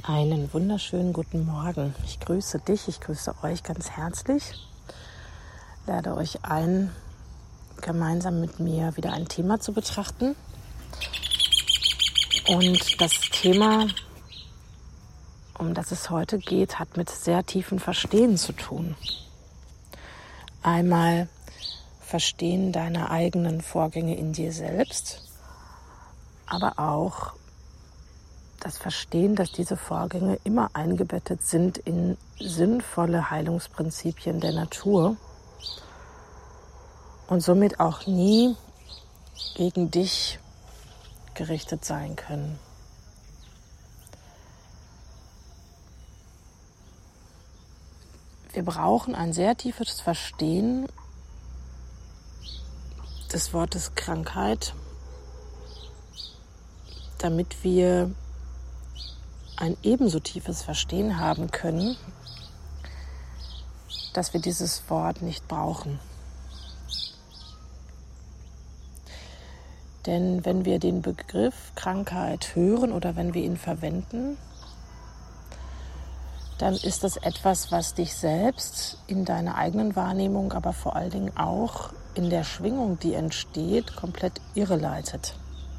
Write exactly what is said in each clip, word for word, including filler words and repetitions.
Einen wunderschönen guten Morgen. Ich grüße dich, ich grüße euch ganz herzlich. Lade euch ein, gemeinsam mit mir wieder ein Thema zu betrachten. Und das Thema, um das es heute geht, hat mit sehr tiefem Verstehen zu tun. Einmal Verstehen deiner eigenen Vorgänge in dir selbst, aber auch das Verstehen, dass diese Vorgänge immer eingebettet sind in sinnvolle Heilungsprinzipien der Natur und somit auch nie gegen dich gerichtet sein können. Wir brauchen ein sehr tiefes Verstehen des Wortes Krankheit, damit wir ein ebenso tiefes Verstehen haben können, dass wir dieses Wort nicht brauchen. Denn wenn wir den Begriff Krankheit hören oder wenn wir ihn verwenden, dann ist das etwas, was dich selbst in deiner eigenen Wahrnehmung, aber vor allen Dingen auch in der Schwingung, die entsteht, komplett irreleitet.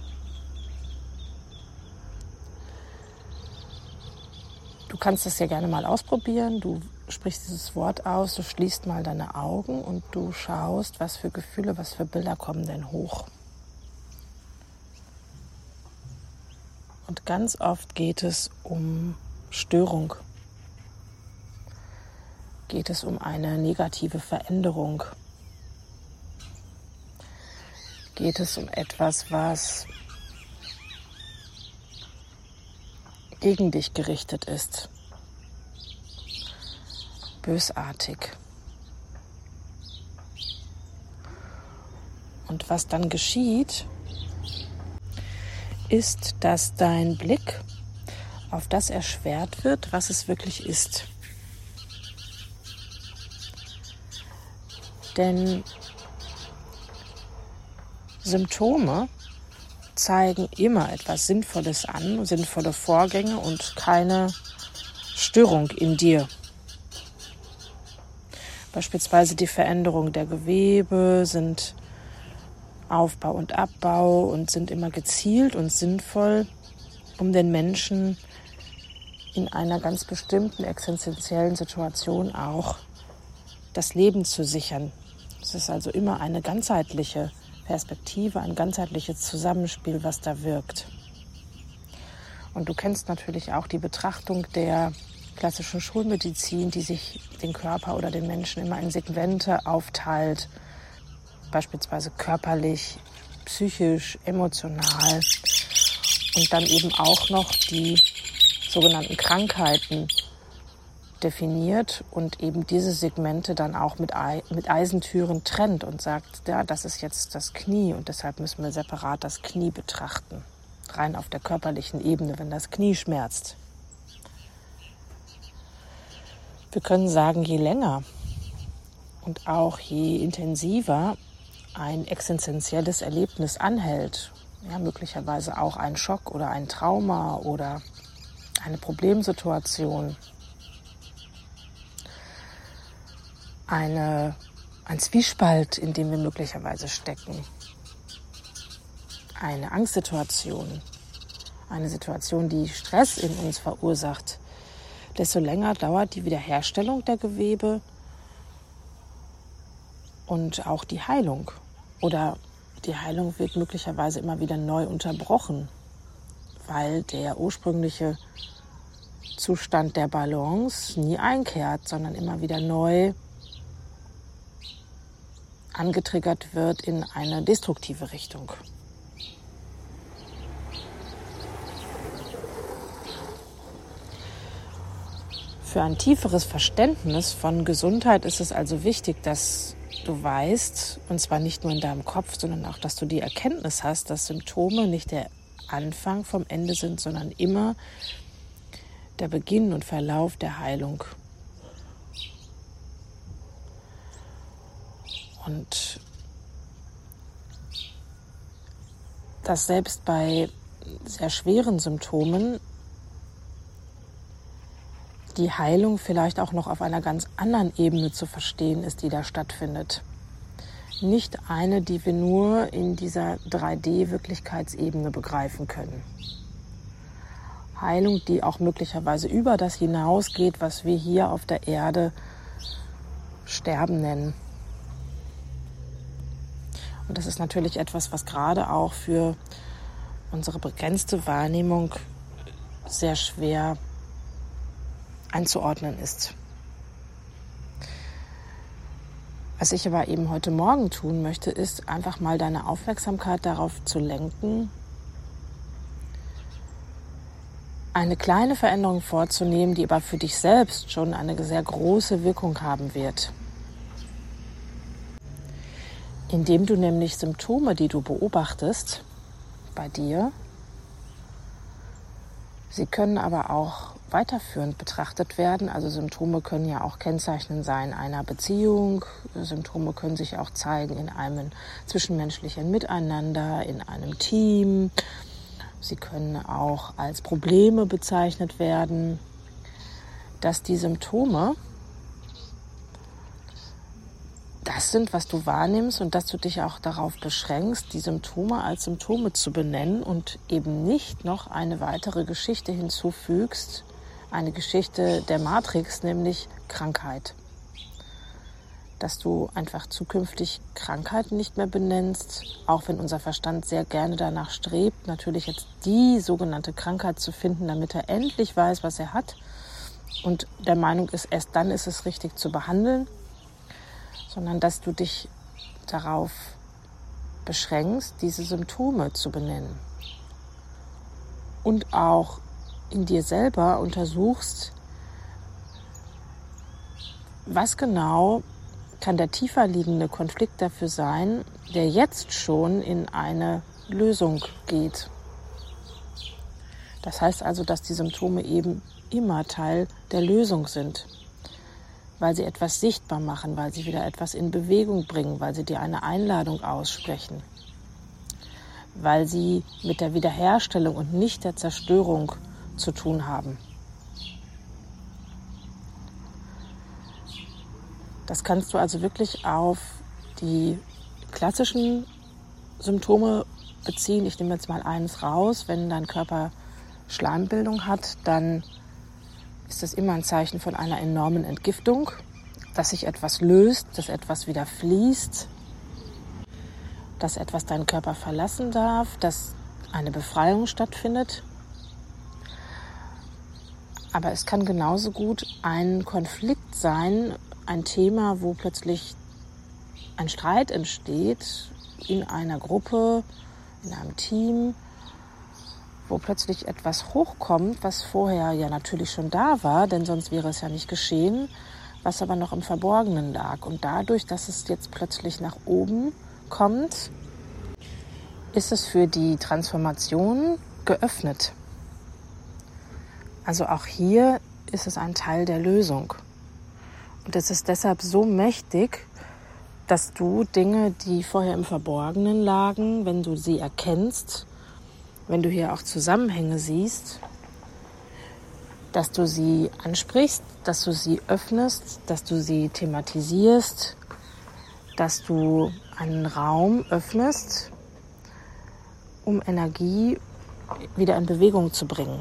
Du kannst das ja gerne mal ausprobieren. Du sprichst dieses Wort aus, du schließt mal deine Augen und du schaust, was für Gefühle, was für Bilder kommen denn hoch. Und ganz oft geht es um Störung. Geht es um eine negative Veränderung. Geht es um etwas, was gegen dich gerichtet ist, bösartig. Und was dann geschieht, ist, dass dein Blick auf das erschwert wird, was es wirklich ist. Denn Symptome zeigen immer etwas Sinnvolles an, sinnvolle Vorgänge und keine Störung in dir. Beispielsweise die Veränderung der Gewebe sind Aufbau und Abbau und sind immer gezielt und sinnvoll, um den Menschen in einer ganz bestimmten existenziellen Situation auch das Leben zu sichern. Es ist also immer eine ganzheitliche Perspektive, ein ganzheitliches Zusammenspiel, was da wirkt. Und du kennst natürlich auch die Betrachtung der klassischen Schulmedizin, die sich den Körper oder den Menschen immer in Segmente aufteilt, beispielsweise körperlich, psychisch, emotional und dann eben auch noch die sogenannten Krankheiten definiert und eben diese Segmente dann auch mit, Ei- mit Eisentüren trennt und sagt, ja, das ist jetzt das Knie und deshalb müssen wir separat das Knie betrachten. Rein auf der körperlichen Ebene, wenn das Knie schmerzt. Wir können sagen, je länger und auch je intensiver ein existenzielles Erlebnis anhält, ja, möglicherweise auch ein Schock oder ein Trauma oder eine Problemsituation, Eine, ein Zwiespalt, in dem wir möglicherweise stecken, eine Angstsituation, eine Situation, die Stress in uns verursacht, desto länger dauert die Wiederherstellung der Gewebe und auch die Heilung. Oder die Heilung wird möglicherweise immer wieder neu unterbrochen, weil der ursprüngliche Zustand der Balance nie einkehrt, sondern immer wieder neu angetriggert wird in eine destruktive Richtung. Für ein tieferes Verständnis von Gesundheit ist es also wichtig, dass du weißt, und zwar nicht nur in deinem Kopf, sondern auch, dass du die Erkenntnis hast, dass Symptome nicht der Anfang vom Ende sind, sondern immer der Beginn und Verlauf der Heilung. Und dass selbst bei sehr schweren Symptomen die Heilung vielleicht auch noch auf einer ganz anderen Ebene zu verstehen ist, die da stattfindet. Nicht eine, die wir nur in dieser drei D-Wirklichkeitsebene begreifen können. Heilung, die auch möglicherweise über das hinausgeht, was wir hier auf der Erde Sterben nennen. Und das ist natürlich etwas, was gerade auch für unsere begrenzte Wahrnehmung sehr schwer einzuordnen ist. Was ich aber eben heute Morgen tun möchte, ist einfach mal deine Aufmerksamkeit darauf zu lenken, eine kleine Veränderung vorzunehmen, die aber für dich selbst schon eine sehr große Wirkung haben wird. Indem du nämlich Symptome, die du beobachtest bei dir, sie können aber auch weiterführend betrachtet werden. Also Symptome können ja auch Kennzeichen sein einer Beziehung. Symptome können sich auch zeigen in einem zwischenmenschlichen Miteinander, in einem Team. Sie können auch als Probleme bezeichnet werden, dass die Symptome das sind, was du wahrnimmst und dass du dich auch darauf beschränkst, die Symptome als Symptome zu benennen und eben nicht noch eine weitere Geschichte hinzufügst, eine Geschichte der Matrix, nämlich Krankheit. Dass du einfach zukünftig Krankheiten nicht mehr benennst, auch wenn unser Verstand sehr gerne danach strebt, natürlich jetzt die sogenannte Krankheit zu finden, damit er endlich weiß, was er hat und der Meinung ist, erst dann ist es richtig zu behandeln, sondern dass du dich darauf beschränkst, diese Symptome zu benennen und auch in dir selber untersuchst, was genau kann der tiefer liegende Konflikt dafür sein, der jetzt schon in eine Lösung geht. Das heißt also, dass die Symptome eben immer Teil der Lösung sind, weil sie etwas sichtbar machen, weil sie wieder etwas in Bewegung bringen, weil sie dir eine Einladung aussprechen, weil sie mit der Wiederherstellung und nicht der Zerstörung zu tun haben. Das kannst du also wirklich auf die klassischen Symptome beziehen. Ich nehme jetzt mal eines raus. Wenn dein Körper Schleimbildung hat, dann ist das immer ein Zeichen von einer enormen Entgiftung, dass sich etwas löst, dass etwas wieder fließt, dass etwas deinen Körper verlassen darf, dass eine Befreiung stattfindet. Aber es kann genauso gut ein Konflikt sein, ein Thema, wo plötzlich ein Streit entsteht in einer Gruppe, in einem Team, wo plötzlich etwas hochkommt, was vorher ja natürlich schon da war, denn sonst wäre es ja nicht geschehen, was aber noch im Verborgenen lag. Und dadurch, dass es jetzt plötzlich nach oben kommt, ist es für die Transformation geöffnet. Also auch hier ist es ein Teil der Lösung. Und es ist deshalb so mächtig, dass du Dinge, die vorher im Verborgenen lagen, wenn du sie erkennst, wenn du hier auch Zusammenhänge siehst, dass du sie ansprichst, dass du sie öffnest, dass du sie thematisierst, dass du einen Raum öffnest, um Energie wieder in Bewegung zu bringen.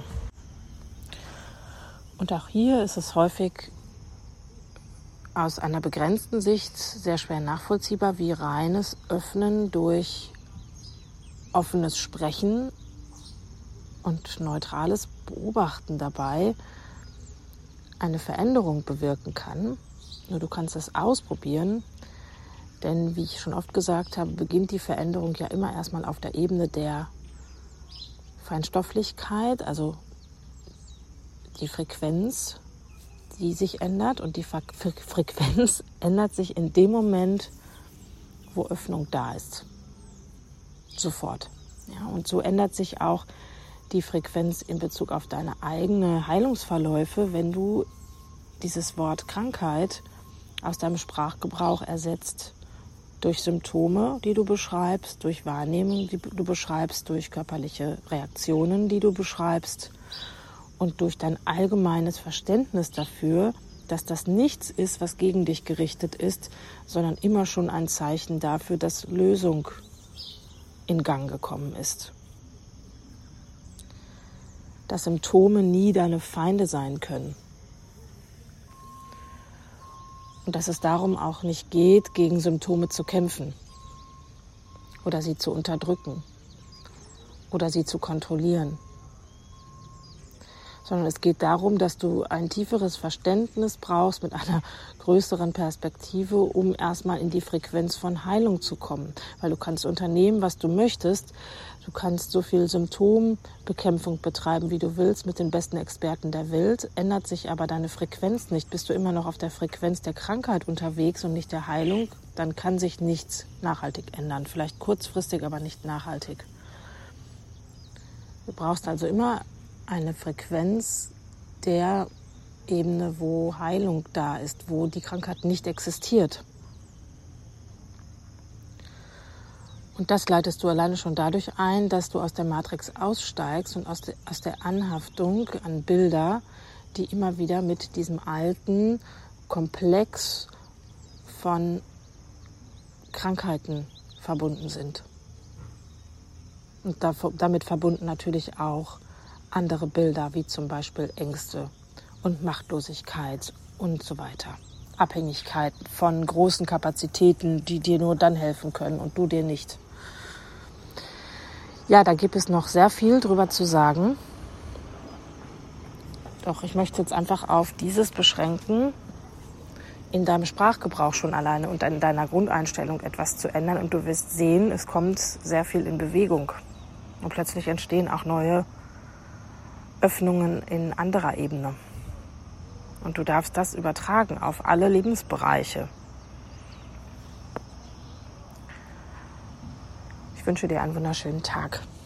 Und auch hier ist es häufig aus einer begrenzten Sicht sehr schwer nachvollziehbar, wie reines Öffnen durch offenes Sprechen und neutrales Beobachten dabei eine Veränderung bewirken kann. Nur du kannst es ausprobieren, denn wie ich schon oft gesagt habe, beginnt die Veränderung ja immer erstmal auf der Ebene der Feinstofflichkeit, also die Frequenz, die sich ändert, und die Frequenz ändert sich in dem Moment, wo Öffnung da ist. Sofort. Ja, und so ändert sich auch die Frequenz in Bezug auf deine eigene Heilungsverläufe, wenn du dieses Wort Krankheit aus deinem Sprachgebrauch ersetzt durch Symptome, die du beschreibst, durch Wahrnehmung, die du beschreibst, durch körperliche Reaktionen, die du beschreibst, und durch dein allgemeines Verständnis dafür, dass das nichts ist, was gegen dich gerichtet ist, sondern immer schon ein Zeichen dafür, dass Lösung in Gang gekommen ist. Dass Symptome nie deine Feinde sein können. Und dass es darum auch nicht geht, gegen Symptome zu kämpfen oder sie zu unterdrücken oder sie zu kontrollieren. Sondern es geht darum, dass du ein tieferes Verständnis brauchst mit einer größeren Perspektive, um erstmal in die Frequenz von Heilung zu kommen. Weil du kannst unternehmen, was du möchtest. Du kannst so viel Symptombekämpfung betreiben, wie du willst, mit den besten Experten der Welt. Ändert sich aber deine Frequenz nicht, bist du immer noch auf der Frequenz der Krankheit unterwegs und nicht der Heilung, dann kann sich nichts nachhaltig ändern. Vielleicht kurzfristig, aber nicht nachhaltig. Du brauchst also immer eine Frequenz der Ebene, wo Heilung da ist, wo die Krankheit nicht existiert. Und das leitest du alleine schon dadurch ein, dass du aus der Matrix aussteigst und aus, de, aus der Anhaftung an Bilder, die immer wieder mit diesem alten Komplex von Krankheiten verbunden sind. Und damit verbunden natürlich auch andere Bilder, wie zum Beispiel Ängste und Machtlosigkeit und so weiter. Abhängigkeiten von großen Kapazitäten, die dir nur dann helfen können und du dir nicht. Ja, da gibt es noch sehr viel drüber zu sagen. Doch ich möchte jetzt einfach auf dieses beschränken, in deinem Sprachgebrauch schon alleine und in deiner Grundeinstellung etwas zu ändern. Und du wirst sehen, es kommt sehr viel in Bewegung. Und plötzlich entstehen auch neue Öffnungen in anderer Ebene. Und du darfst das übertragen auf alle Lebensbereiche. Ich wünsche dir einen wunderschönen Tag.